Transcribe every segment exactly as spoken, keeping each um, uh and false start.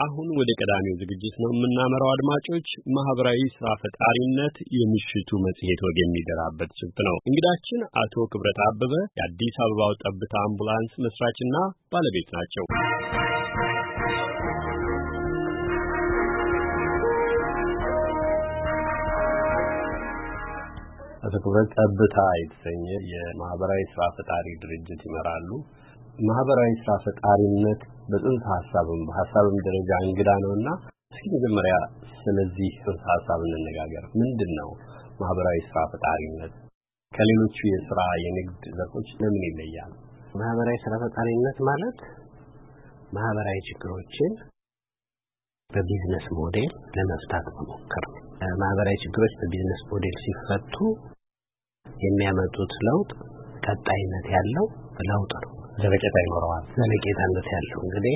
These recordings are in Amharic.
አሁን ወደ ቀዳሚው ዝግጅት ነው የምናመራው። አድማጮች፣ ማህበራዊ ስራ ፈጣሪነት የምሽቱ መጽሔት ወግ የሚደራበት ጭብጥ ነው። እንግዳችን አቶ ክብረት አበበ የአዲስ አበባው ጠብታ አምቡላንስ መስራችና ባለቤት ናቸው። አቶ ክብረት ጠብታ የተሰኘ የማህበራዊ ስራ ፈጣሪ ድርጅት ይመራሉ። ማህበራዊ ስራ ፈጣሪነት በጽንሰ ሐሳብም በሐሳብም ደረጃ እንግዳ ነውና እስኪ መጀመሪያ ስለዚህ ጽንሰ ሐሳብ እንነጋገር። ምንድነው ማህበራዊ ስራ ፈጣሪነት? ከሌሎቹ የሥራ የንግድ ዘርፎች ለምን ይለያል? ማህበራዊ ስራ ፈጣሪነት ማለት ማህበራዊ ችግሮችን በቢዝነስ ሞዴል ለመፍታት መሞከር ነው። ማህበራዊ ችግሮች በቢዝነስ ሞዴል ሲፈቱ የሚያመጡት ለውጥ ቀጣይነት ያለው ለውጥ ነው። ዘለቄታ ይኖረዋል። ዘለቄታነት ያለው እንግዲህ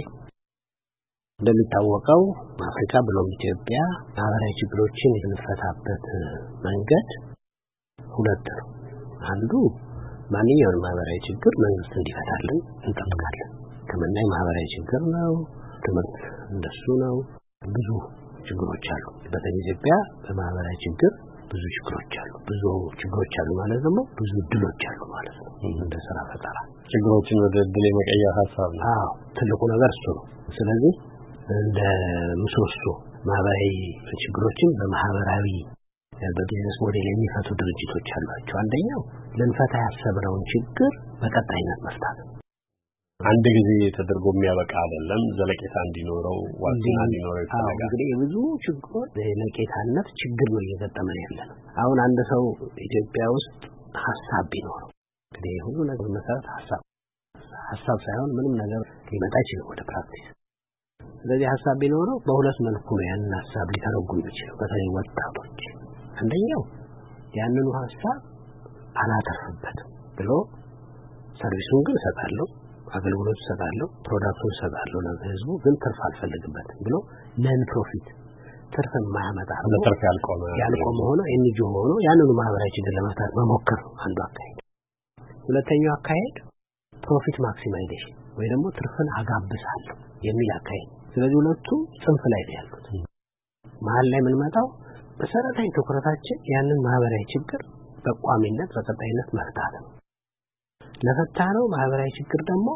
እንደሚታወቀው አፍሪካ ብሎም ኢትዮጵያ ማህበራዊ ችግሮችን የምንፈታበት መንገድ ሁለት ነው። አንዱ ማንኛውንም ማህበራዊ ችግር መንግስት እንዲፈታልን እንጠብቃለን። ከመናይ ማህበራዊ ችግር ነው። ትምህርት እንደሱ ነው። ብዙ ችግሮች አሉ። በኢትዮጵያ በማህበራዊ ችግር ብዙ ችግሮች አሉ። ብዙ ችግሮች አሉ ማለት ደግሞ ብዙ ድሎች አሉ ማለት ነው። እንደ ስራ ፈጠራ ችግሮችን ወደ ድል የመቀየር ሐሳብ ነው። አዎ ትልቁ ነገር እሱ ነው። ስለዚህ እንደ ምሰሶ ማህበራዊ ችግሮችን በማህበራዊ በቢዝነስ ሞዴል የሚፈቱ ድርጅቶች አሏቸው። አንደኛው ለንፈታ ያሰብነውን ችግር በቀጣይነት መፍታት። አንድ ጊዜ ተደርጎ የሚያበቃ አይደለም። ዘለቄታ እንዲኖረው ዋስትና እንዲኖረው ይፈልጋል። እንግዲህ ብዙ ችግሮች ዘለቄታነት ችግር ነው እየገጠመን ያለው። አሁን አንድ ሰው ኢትዮጵያ ውስጥ ሐሳብ ቢኖረው እንግዲህ ሁሉ ነገር መሰረት ሐሳብ ሐሳብ ሳይሆን ምንም ነገር ሊመጣ ይችላል ወደ ፕራክቲስ። ስለዚህ ሐሳብ ቢኖረው በሁለት መልኩ ነው ያንን ሐሳብ ሊተረጉም ይችላል። በተለይ ወጣቶች አንደኛው ያንኑ ሐሳብ አላተርፍበትም ብሎ ሰርቪሱን ግን እሰጣለሁ፣ አገልግሎት እሰጣለሁ፣ ፕሮዳክቱን እሰጣለሁ ለህዝቡ ግን ትርፍ አልፈልግበትም ብሎ ነን ፕሮፊት ትርፍ ማያመጣ ነው ትርፍ ያልቆመ ያልቆመ ሆኖ ኤንጂኦ ሆኖ ያንኑ ማህበራዊ ችግር ለመፍታት መሞከር አንዱ አካሄድ። ሁለተኛው አካሄድ ፕሮፊት ማክሲማይዜሽን ወይ ደግሞ ትርፍን አጋብሳለሁ የሚል አካሄድ። ስለዚህ ሁለቱ ጽንፍ ላይ ያሉት መሀል ላይ ምን መጣው መሰረታዊ ትኩረታችን ያንን ማህበራዊ ችግር በቋሚነት በቀጣይነት መፍታት ነው። ለፈታነው ማህበራዊ ችግር ደግሞ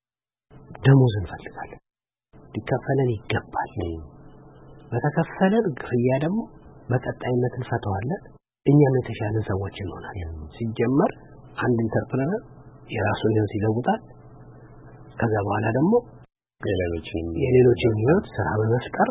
ደሞዝ እንፈልጋለን። ሊከፈለን ይገባል። በተከፈለን ክፍያ ደግሞ በቀጣይነት እንፈታዋለን። እኛም የተሻለ ሰዎች እንሆናለን። ሲጀመር አንድ ኢንተርፕረነር የራሱን ህይወት ይለውጣል። ከዛ በኋላ ደግሞ የሌሎችን የሌሎችን ህይወት ስራ በመፍጠር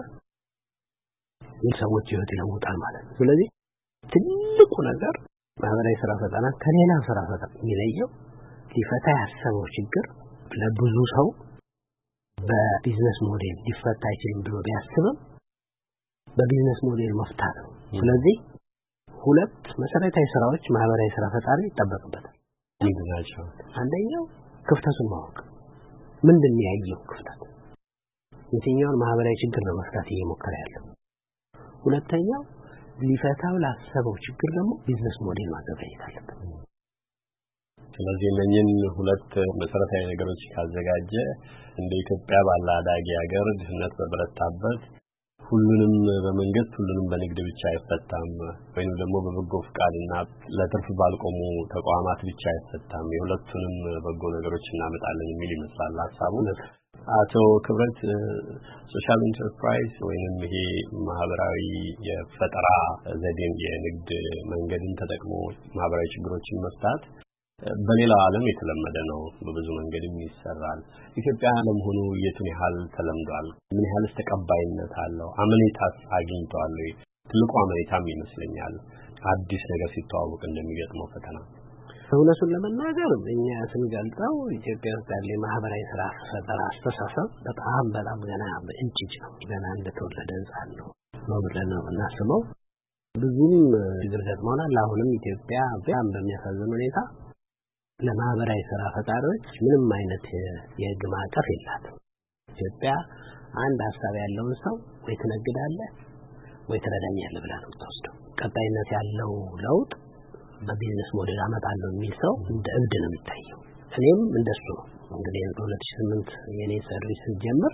የሰዎች ህይወት ይለውጣል ማለት ነው። ስለዚህ ትልቁ ነገር ማህበራዊ ስራ ፈጠራ ከሌላ ስራ ፈጠራ የሚለየው ሊፈታ ያሰበው ችግር ለብዙ ሰው በቢዝነስ ሞዴል ሊፈታ አይችልም ብሎ ቢያስብም በቢዝነስ ሞዴል መፍታት ነው። ስለዚህ ሁለት መሰረታዊ ስራዎች ማህበራዊ ስራ ፈጣሪ ይጠበቅበታል። ይደናቸው አንደኛው ክፍተቱን ማወቅ። ምንድነው ያየው ክፍተት? የትኛውን ማህበራዊ ችግር ነው መፍታት እየሞከረ ያለው? ሁለተኛው ሊፈታው ላሰበው ችግር ደግሞ ቢዝነስ ሞዴል ማዘጋጀት አለበት። ስለዚህ እነኚህን ሁለት መሰረታዊ ነገሮች ካዘጋጀ እንደ ኢትዮጵያ ባለ አዳጊ ሀገር ድህነት በበረታበት ሁሉንም በመንግስት ሁሉንም በንግድ ብቻ አይፈታም፣ ወይንም ደግሞ በበጎ ፍቃድና ለትርፍ ባልቆሙ ተቋማት ብቻ አይፈታም። የሁለቱንም በጎ ነገሮች እናመጣለን የሚል ይመስላል ሐሳቡ። አቶ ክብረት ሶሻል ኢንተርፕራይዝ ወይንም ይሄ ማህበራዊ የፈጠራ ዘዴን የንግድ መንገድን ተጠቅሞ ማህበራዊ ችግሮችን መፍታት በሌላው ዓለም የተለመደ ነው። በብዙ መንገድም ይሰራል። ኢትዮጵያ ለመሆኑ የቱን ያህል ተለምዷል? ምን ያህልስ ተቀባይነት አለው? አመኔታስ አግኝቷል? ትልቁ አመኔታም ይመስለኛል አዲስ ነገር ሲተዋወቅ እንደሚገጥመው ፈተና። እውነቱን ለመናገር እኛ ስንገልጸው ኢትዮጵያ ውስጥ ያለ ማህበራዊ ስራ ፈጠራ አስተሳሰብ በጣም በጣም ገና እንጭጭ ነው። ገና እንደተወለደ ህፃን ነው ነው ብለን ነው እናስበው። ብዙም ችግር ገጥሞናል። አሁንም ኢትዮጵያ በጣም በሚያሳዝን ሁኔታ ለማህበራዊ ስራ ፈጣሪዎች ምንም አይነት የህግ ማዕቀፍ የላትም። ኢትዮጵያ አንድ ሐሳብ ያለውን ሰው ወይ ትነግዳለህ ወይ ትረዳኛለህ ብላ ነው የምትወስደው። ቀጣይነት ያለው ለውጥ በቢዝነስ ሞዴል አመጣለሁ የሚል ሰው እንደ እብድ ነው የሚታየው። እኔም እንደሱ ነው። እንግዲህ በሁለት ሺህ ስምንት የኔ ሰርቪስ ጀምር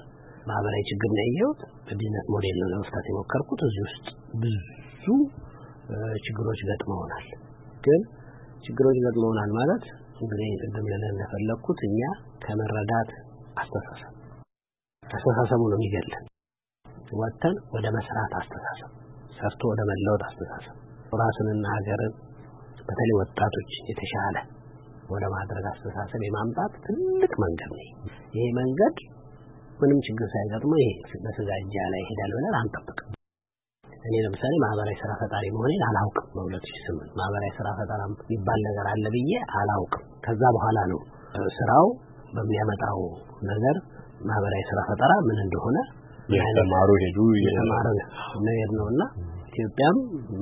ማህበራዊ ችግር ነው ያየሁት። በቢዝነስ ሞዴል ነው ለመፍታት የሞከርኩት። እዚህ ውስጥ ብዙ ችግሮች ገጥመውናል። ግን ችግሮች ገጥመውናል ማለት እንግዲህ እንደም ለለ እንደፈለኩት እኛ ከመረዳት አስተሳሰብ አስተሳሰቡ ነው የሚገለን። ወጥተን ወደ መስራት አስተሳሰብ፣ ሰርቶ ወደ መለወጥ አስተሳሰብ፣ ራስንና ሀገርን በተለይ ወጣቶች የተሻለ ወደ ማድረግ አስተሳሰብ የማምጣት ትልቅ መንገድ ነው። ይሄ መንገድ ምንም ችግር ሳይገጥመው ይሄ በስጋጃ ላይ ሄዳል ብለን አንጠብቅም። እኔ ለምሳሌ ማህበራዊ ስራ ፈጣሪ መሆኔን አላውቅም። በሁለት ሺህ ስምንት ማህበራዊ ስራ ፈጣሪ የሚባል ነገር አለ ብዬ አላውቅም። ከዛ በኋላ ነው ስራው በሚያመጣው ነገር ማህበራዊ ስራ ፈጠራ ምን እንደሆነ የተማሩ ሄዱ የተማሩ ነገር ነውና ኢትዮጵያም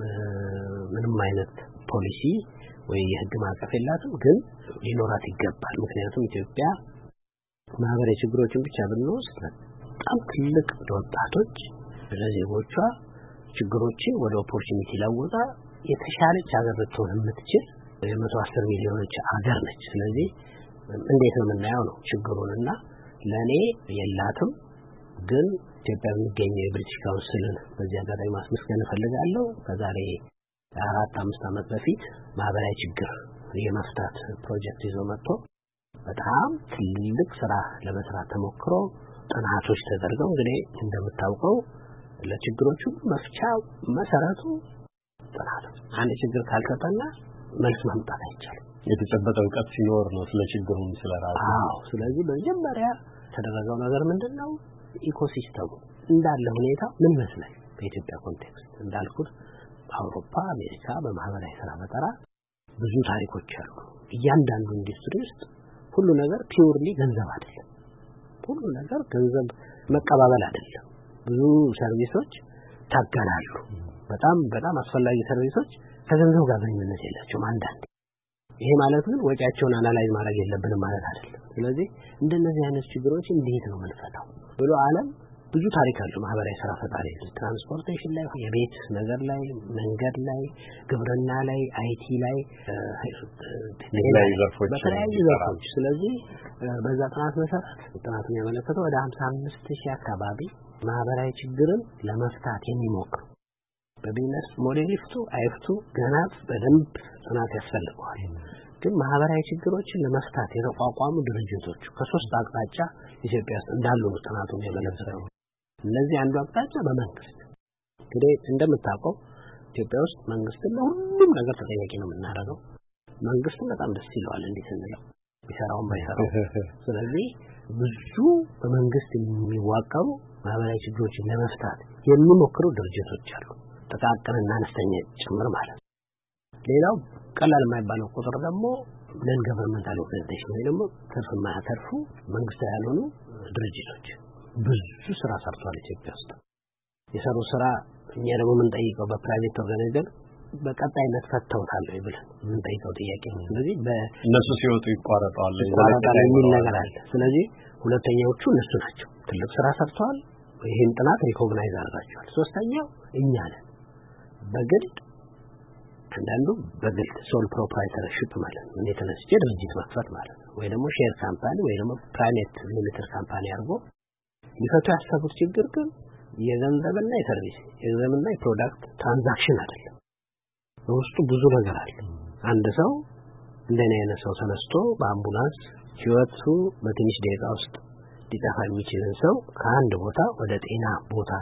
ምንም አይነት ፖሊሲ ወይ የህግ ማዕቀፍ የላትም፣ ግን ሊኖራት ይገባል። ምክንያቱም ኢትዮጵያ ማህበራዊ ችግሮችን ብቻ ብንወስድ በጣም ትልቅ ወጣቶች ለዜጎቿ ችግሮችን ወደ ኦፖርቹኒቲ ለውጣ የተሻለች ሀገር ልትሆን የምትችል የመቶ አስር ሚሊዮኖች ሀገር ነች። ስለዚህ እንዴት ነው የምናየው ነው ችግሩንና ለኔ የላትም። ግን ኢትዮጵያ የሚገኘው የብሪቲሽ ካውንስልን በዚህ አጋጣሚ ማስመስገን እፈልጋለሁ። ከዛሬ አራት አምስት ዓመት በፊት ማህበራዊ ችግር የመፍታት ፕሮጀክት ይዞ መጥቶ በጣም ትልቅ ስራ ለመስራት ተሞክሮ ጥናቶች ተደርገው እንግዲህ እንደምታውቀው ለችግሮቹ መፍቻ መሰረቱ ጥናት። አንድ ችግር ካልተጠና መልስ ማምጣት አይቻልም። የተጨበጠ እውቀት ሲኖር ነው ስለ ችግሩም ስለራሱ። አዎ። ስለዚህ በመጀመሪያ ተደረገው ነገር ምንድነው? ኢኮሲስተሙ እንዳለ ሁኔታ ምን መስላል በኢትዮጵያ ኮንቴክስት እንዳልኩት በአውሮፓ አሜሪካ በማህበራዊ ስራ ፈጠራ ብዙ ታሪኮች አሉ። እያንዳንዱ ኢንዱስትሪ ውስጥ ሁሉ ነገር ፒውርሊ ገንዘብ አይደለም። ሁሉ ነገር ገንዘብ መቀባበል አይደለም። ብዙ ሰርቪሶች ታገናሉ። በጣም በጣም አስፈላጊ ሰርቪሶች ከገንዘብ ጋር ግንኙነት የላቸውም አንዳንዴ። ይሄ ማለት ግን ወጪያቸውን አናላይዝ ማድረግ የለብንም ማለት አይደለም። ስለዚህ እንደነዚህ አይነት ችግሮች እንዴት ነው የምንፈታው ብሎ ዓለም ብዙ ታሪክ አለው። ማህበራዊ ስራ ፈጣሪ ትራንስፖርቴሽን ላይ፣ የቤት ነገር ላይ፣ መንገድ ላይ፣ ግብርና ላይ፣ አይቲ ላይ፣ በተለያዩ ዘርፎች። ስለዚህ በዛ ጥናት መሰረት ጥናቱን ያመለከተው ወደ ሃምሳ አምስት ሺህ አካባቢ ማህበራዊ ችግርን ለመፍታት የሚሞክሩ በቢዝነስ ሞዴል ይፍቱ አይፍቱ ገና በደንብ ጥናት ያስፈልገዋል። ግን ማህበራዊ ችግሮችን ለመፍታት የተቋቋሙ ድርጅቶች ከሶስት አቅጣጫ ኢትዮጵያ ውስጥ እንዳሉ ጥናቱን ያመለከተው። እነዚህ አንዱ አቅጣጫ በመንግስት እንግዲህ እንደምታውቀው ኢትዮጵያ ውስጥ መንግስት ለሁሉም ነገር ተጠያቂ ነው የምናደርገው። መንግስት በጣም ደስ ይለዋል እንዴት እንለው ቢሰራውም ባይሰራው። ስለዚህ ብዙ በመንግስት የሚዋቀሩ ማህበራዊ ችግሮችን ለመፍታት የሚሞክሩ ድርጅቶች አሉ፣ ጥቃቅንና አነስተኛ ጭምር ማለት ነው። ሌላው ቀላል የማይባለው ቁጥር ደግሞ ነን ገቨርንመንታል ኦርጋናይዜሽን ወይ ደግሞ ትርፍ የማያተርፉ መንግስታዊ ያልሆኑ ድርጅቶች ብዙ ስራ ሰርተዋል ኢትዮጵያ ውስጥ። የሰሩ ስራ እኛ ደግሞ የምንጠይቀው በፕራይቬት ኦርጋናይዜሽን በቀጣይነት ፈተውታል ወይ ብለን የምንጠይቀው ጥያቄ ነው። ስለዚህ በእነሱ ሲወጡ ይቋረጣል የሚል ነገር አለ። ስለዚህ ሁለተኛዎቹ እነሱ ናቸው። ትልቅ ስራ ሰርተዋል፣ ይሄን ጥናት ሪኮግናይዝ አድርጋቸዋል። ሶስተኛው እኛ ነን በግል አንዳንዱ በግል ሶል ፕሮፕራይተርሺፕ ማለት ነው። እኔ ተነስቼ ድርጅት መክፈት ማለት ነው። ወይ ደግሞ ሼር ካምፓኒ ወይ ደግሞ ፕራይቬት ሊሚትድ ካምፓኒ አድርጎ ሊፈቱ ያሰቡት ችግር ግን የገንዘብና የሰርቪስ የገንዘብና የፕሮዳክት ትራንዛክሽን አይደለም። በውስጡ ብዙ ነገር አለ። አንድ ሰው እንደኔ አይነት ሰው ተነስቶ በአምቡላንስ ህይወቱ በትንሽ ደቂቃ ውስጥ ሊጠፋ የሚችልን ሰው ከአንድ ቦታ ወደ ጤና ቦታ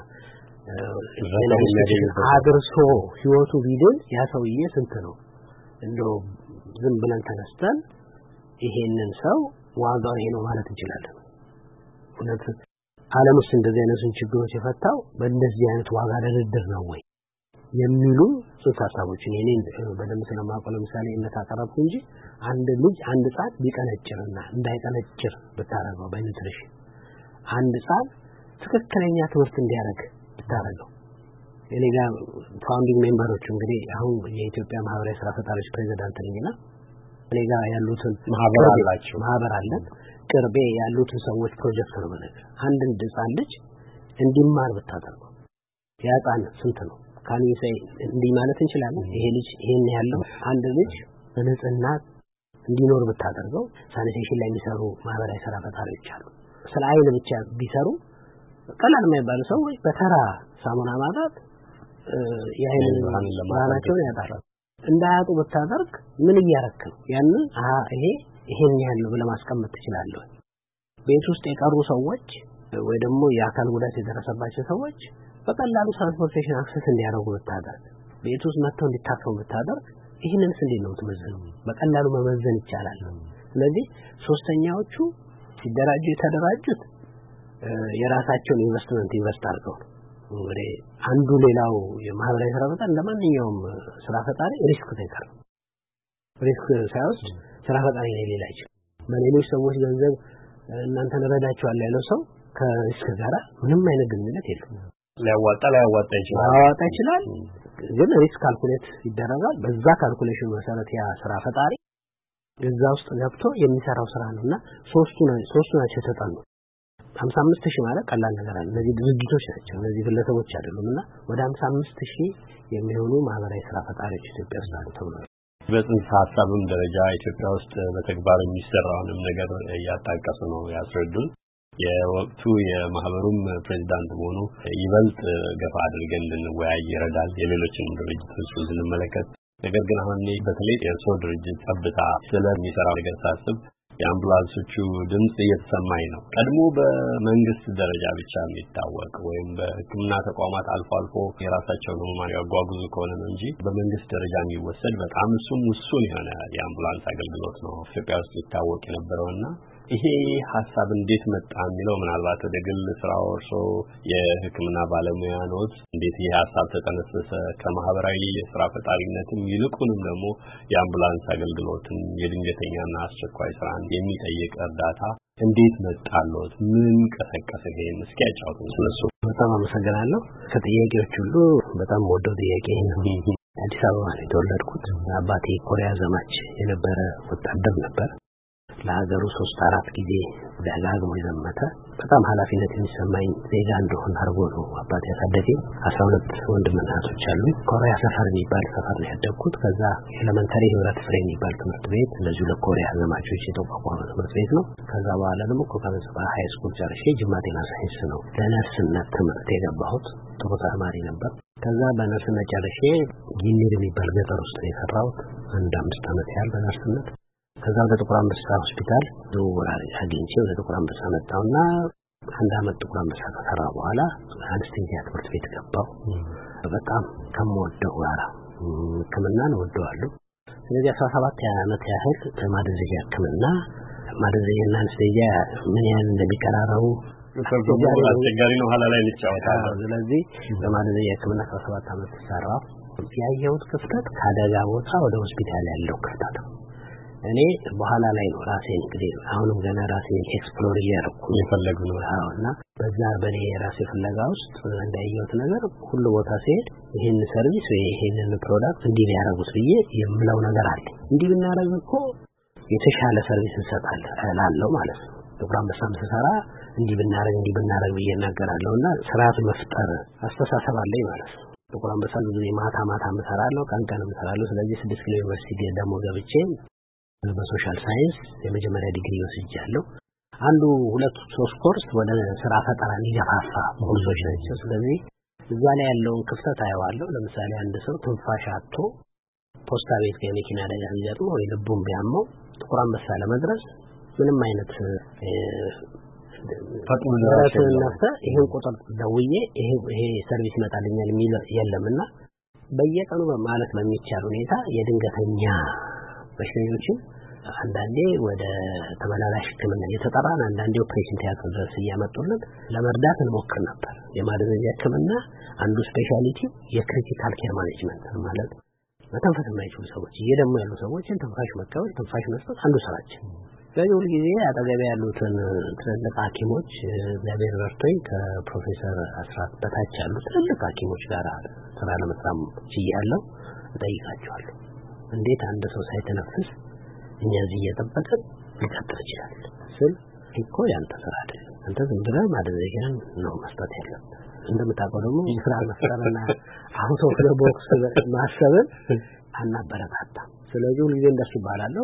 አድርሶ ህይወቱ ቢድን ያ ሰውዬ ስንት ነው? እንደው ዝም ብለን ተነስተን ይሄንን ሰው ዋጋው ይሄ ነው ማለት እንችላለን? እውነት ዓለም ውስጥ እንደዚህ አይነት ችግሮች የፈታው በእንደዚህ አይነት ዋጋ ድርድር ነው ወይ የሚሉ ጽንሰ ሀሳቦችን እኔ በደንብ ስለማውቀው ለምሳሌ እነት አቀረብኩ እንጂ አንድ ልጅ አንድ ጻት ቢቀነጭርና እንዳይቀነጭር ብታረገው በኒውትሪሽን አንድ ጻት ትክክለኛ ትምህርት እንዲያደርግ ብታረገው እኔ ጋር ፋውንዲንግ ሜምበሮች እንግዲህ አሁን የኢትዮጵያ ማህበራዊ ስራ ፈጣሪዎች ፕሬዝዳንት ነኝና እኔ ጋር ያሉትን ማህበር አላችሁ ማህበር አለን ቅርቤ ያሉትን ሰዎች ፕሮጀክት ነው ማለት አንድ ህፃን ልጅ እንዲማር ብታደርገው ያ ህፃን ስንት ነው ካንይሴ እንዲህ ማለት እንችላለን ይሄ ልጅ ይሄን ያለው አንድ ልጅ በንጽህና እንዲኖር ብታደርገው ሳኒቴሽን ላይ የሚሰሩ ማህበራዊ ስራ ፈጣሪዎች አሉ ስለ አይን ብቻ ቢሰሩ ቀላል የማይባሉ ሰዎች በተራ ሳሙና ማጣት የአይን ብርሃናቸውን ያጣሉ። እንዳያጡ ብታደርግ ምን እያረክ ነው? ያንን አሃ ይሄ ይሄን ያለው ብለህ ማስቀመጥ ትችላለህ። ቤት ውስጥ የቀሩ ሰዎች ወይ ደግሞ የአካል ጉዳት የደረሰባቸው ሰዎች በቀላሉ ትራንስፖርቴሽን አክሰስ እንዲያደርጉ ብታደርግ፣ ቤት ውስጥ መጥተው እንዲታከሙ ብታደርግ፣ ይሄንን እንዴት ነው የምትመዝነው? በቀላሉ መመዘን ይቻላል። ስለዚህ ሶስተኛዎቹ ሲደራጁ የተደራጁት የራሳቸውን ኢንቨስትመንት ኢንቨስት አድርገው ነው። እንግዲህ አንዱ ሌላው የማህበራዊ ስራ ፈጣሪ እንደማንኛውም ስራ ፈጣሪ ሪስክ ቴከር ነው። ሪስክ ሳይወስድ ስራ ፈጣሪ ነው ሌላቸው። በሌሎች ሰዎች ገንዘብ እናንተን ረዳቸዋለሁ ያለው ሰው ከሪስክ ጋር ምንም አይነት ግንኙነት የለውም። ሊያዋጣ ሊያዋጣ ይችላል ሊያዋጣ ይችላል፣ ግን ሪስክ ካልኩሌት ይደረጋል። በዛ ካልኩሌሽን መሰረት ያ ስራ ፈጣሪ እዛ ውስጥ ገብቶ የሚሰራው ስራ ነውና ሶስቱ ሶስቱ ናቸው ተጣሉ። ሃምሳ አምስት ሺህ ማለት ቀላል ነገር አይደለም። እነዚህ ድርጅቶች ናቸው፣ እነዚህ ግለሰቦች አይደሉምና ወደ ሃምሳ አምስት ሺህ የሚሆኑ ማህበራዊ ስራ ፈጣሪዎች ኢትዮጵያ ውስጥ አሉ ተብሏል። በጽንሰ ሐሳብም ደረጃ ኢትዮጵያ ውስጥ በተግባር የሚሰራውንም ነገር እያጣቀሱ ነው ያስረዱን። የወቅቱ የማህበሩም ፕሬዝዳንት ሆኖ ይበልጥ ገፋ አድርገን እንድንወያይ ይረዳል የሌሎችንም ድርጅቶች እንመለከት። ነገር ግን አሁን በተለይ የእርሶ ድርጅት ጠብታ ስለሚሰራው ነገር ሳስብ የአምቡላንሶቹ ድምጽ እየተሰማኝ ነው። ቀድሞ በመንግስት ደረጃ ብቻ የሚታወቅ ወይም በሕክምና ተቋማት አልፎ አልፎ የራሳቸውን ህሙማን ያጓጉዙ ከሆነ ነው እንጂ በመንግስት ደረጃ የሚወሰድ በጣም እሱም ውሱን የሆነ የአምቡላንስ አገልግሎት ነው ኢትዮጵያ ውስጥ ይታወቅ የነበረውና ይሄ ሐሳብ እንዴት መጣ የሚለው ምናልባት ወደ ግል ስራው እርሶ የሕክምና ባለሙያ ኖት፣ እንዴት ይሄ ሐሳብ ተጠነሰሰ? ከማህበራዊ የስራ ፈጣሪነትም ይልቁንም ደግሞ የአምቡላንስ አገልግሎትን የድንገተኛና አስቸኳይ ስራን የሚጠይቅ እርዳታ እንዴት መጣሎት? ምን ቀሰቀሰ? ይሄን እስኪ ያጫውቱን ስለሱ። በጣም አመሰግናለሁ። ከጥያቄዎች ሁሉ በጣም ወደው ጥያቄ ነው። አዲስ አበባ ነው የተወለድኩት። አባቴ ኮሪያ ዘማች የነበረ ወታደር ነበር። ለሀገሩ ሶስት አራት ጊዜ ደጋግሞ የዘመተ በጣም ኃላፊነት የሚሰማኝ ዜጋ እንደሆነ አድርጎ ነው አባቴ ያሳደገኝ። አስራ ሁለት ወንድምና እህቶች አሉኝ። ኮሪያ ሰፈር የሚባል ሰፈር ነው ያደግኩት። ከዛ ኤሌመንተሪ ህብረት ፍሬ የሚባል ትምህርት ቤት እንደዚሁ ለኮሪያ ዘማቾች የተቋቋመ ትምህርት ቤት ነው። ከዛ በኋላ ደግሞ ኮካንሳ ሃይ ስኩል ጨርሼ ጅማ ጤና ሳይንስ ነው ለነርስነት ትምህርት የገባሁት። ጥሩ ተማሪ ነበር። ከዛ በነርስነት ጨርሼ ጊኒር የሚባል ገጠር ውስጥ ነው የሰራሁት አንድ አምስት ዓመት ያህል በነርስነት። ከዛ ወደ ጥቁር አንበሳ ሆስፒታል ዝውውር አግኝቼ ወደ ጥቁር አንበሳ መጣሁና አንድ አመት ጥቁር አንበሳ ከሰራ በኋላ አንስቴዚያ ትምህርት ቤት ገባሁ። በጣም ከምወደው ጋራ ሕክምናን እወደዋለሁ። ስለዚህ አስራ ሰባት ዓመት ያህል ማደንዘዣ ሕክምና ማደንዘዣና አንስቴዚያ ምን ያህል እንደሚቀራረቡ አስቸጋሪ ነው። ኋላ ላይ እንጫወታለን። ስለዚህ በማደንዘዣ ሕክምና አስራ ሰባት ዓመት ሰራሁ። ያየሁት ክፍተት ከአደጋ ቦታ ወደ ሆስፒታል ያለው ክፍተት ነው። እኔ በኋላ ላይ ነው ራሴን እንግዲህ አሁንም ገና ራሴን ኤክስፕሎር እያደረኩ የፈለጉ ነው እና በዛ በኔ የራሴ ፍለጋ ውስጥ እንዳየሁት ነገር ሁሉ ቦታ ሲሄድ ይሄን ሰርቪስ ወይ ይሄን ፕሮዳክት እንዲህ ሊያረጉት ብዬ የምለው ነገር አለ። እንዲህ ብናረግ እኮ የተሻለ ሰርቪስ እንሰጣለን እላለሁ ማለት ነው። ጥቁር አንበሳም ስሰራ እንዲህ ብናረግ እንዲህ ብናረግ ብዬ እናገራለሁና ስርዓት መፍጠር አስተሳሰብ አለኝ ማለት ነው። ጥቁር አንበሳ ብዙ ማታ ማታ እሰራለሁ፣ ቀን ቀን እሰራለሁ። ስለዚህ ስድስት ኪሎ ዩኒቨርሲቲ ደግሞ ገብቼ በሶሻል ሳይንስ የመጀመሪያ ዲግሪ ወስጃለሁ። አንዱ ሁለት ሶስት ኮርስ ወደ ስራ ፈጠራ ሊገፋፋ ኮርሶች ናቸው። ስለዚህ እዛ ላይ ያለውን ክፍተት አየዋለሁ። ለምሳሌ አንድ ሰው ትንፋሽ አጥቶ ፖስታ ቤት ከመኪና አደጋ ቢገጥመው ወይ ልቡን ቢያመው ጥቁር አንበሳ ለመድረስ ምንም አይነት ፈጥኖ ደረሰ ይሄን ቁጥር ደውዬ ይሄ ይሄ ሰርቪስ ይመጣልኛል የሚል የለምና በየቀኑ ማለት በሚቻል ሁኔታ የድንገተኛ በሽተኞችን አንዳንዴ ወደ ተመላላሽ ሕክምና የተጠራን አንዳንዴ ኦፕሬሽን ቲያትር ድረስ እያመጡልን ለመርዳት እንሞክር ነበር። የማደንዘዣ ሕክምና አንዱ ስፔሻሊቲ የክሪቲካል ኬር ማኔጅመንት ማለት መተንፈስ የማይችሉ ሰዎች እየደሙ ያሉ ሰዎችን ትንፋሽ መቀበል፣ ትንፋሽ መስጠት አንዱ ስራችን። ስለዚህ ሁሉ ጊዜ አጠገቤ ያሉትን ትልልቅ ሐኪሞች እግዚአብሔር ረድቶኝ ከፕሮፌሰር አስራት በታች ያሉ ትልልቅ ሐኪሞች ጋር ስራ ለመስራት ችያለሁ። እጠይቃቸዋለሁ እንዴት አንድ ሰው ሳይተነፍስ እኛ እዚህ እየጠበቅን ሊቀጥል ይችላል ስል እኮ ያንተ ስራ አይደለም፣ አንተ ዝም ብለህ ማደንዘዣን ነው መስጠት ያለብህ። እንደምታውቀው ደግሞ ስራ መስራትና አውቶ ቦክስ ማሰብን አናበረታታም። ስለዚህ ሁሉ ጊዜ እንደሱ ባላለው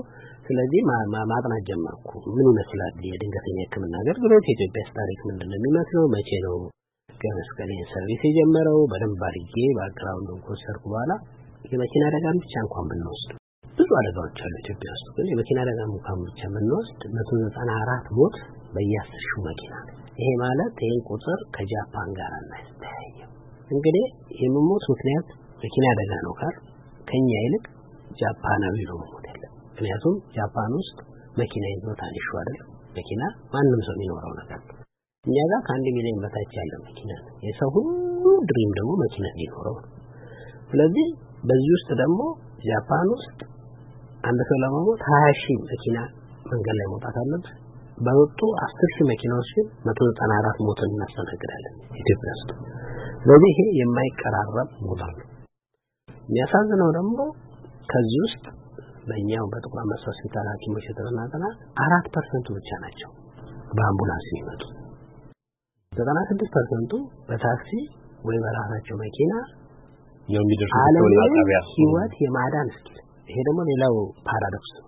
ስለዚህ ማጥናት ጀመርኩ። ምን ይመስላል የድንገተኛ ሕክምና አገልግሎት የኢትዮጵያ ታሪክ ምንድነው የሚመስለው? መቼ ነው ከመስቀሌን ሰርቪስ የጀመረው? በደንብ አድርጌ ባክግራውንዱን ኮንሰርኩ በኋላ የመኪና አደጋን ብቻ እንኳን ብንወስድ ብዙ አደጋዎች አሉ ኢትዮጵያ ውስጥ። ግን የመኪና አደጋ እንኳን ብቻ ብንወስድ መቶ ዘጠና አራት ሞት በየአስር ሺህ መኪና ነው። ይሄ ማለት ይሄን ቁጥር ከጃፓን ጋር እናስተያየው። እንግዲህ የሞት ምክንያት መኪና አደጋ ነው ካል ከኛ ይልቅ ጃፓናዊ ነው ሞት ያለው። ምክንያቱም ጃፓን ውስጥ መኪና ይዞታል ይሽዋል። መኪና ማንም ሰው የሚኖረው ነገር ነው። እኛ ጋር ከአንድ ሚሊዮን በታች ያለው መኪና ነው። የሰው ሁሉ ድሪም ደግሞ መኪና ሊኖረው። ስለዚህ በዚህ ውስጥ ደግሞ ጃፓን ውስጥ አንድ ሰው ለመሞት ሀያ ሺህ መኪና መንገድ ላይ መውጣት አለበት። በወጡ አስር ሺህ መኪናዎች ግን መቶ ዘጠና አራት ሞትን እናስተናግዳለን ኢትዮጵያ ውስጥ። ስለዚህ ይሄ የማይቀራረብ ሞት ነው። የሚያሳዝነው ደግሞ ከዚህ ውስጥ በእኛው በጥቁር አንበሳ ሆስፒታል ሐኪሞች የተጠናቀና አራት ፐርሰንት ብቻ ናቸው በአምቡላንስ የሚመጡ። ዘጠና ስድስት ፐርሰንት በታክሲ ወይ በራሳቸው መኪና ነው የሚደርሱት ህይወት የማዳን ስኪል። ይሄ ደግሞ ሌላው ፓራዶክስ ነው።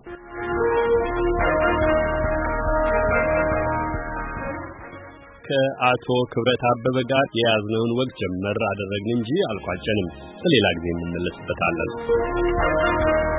ከአቶ ክብረት አበበ ጋር የያዝነውን ወግ ጀመር አደረግን እንጂ አልቋጨንም። በሌላ ጊዜ እንመለስበታለን።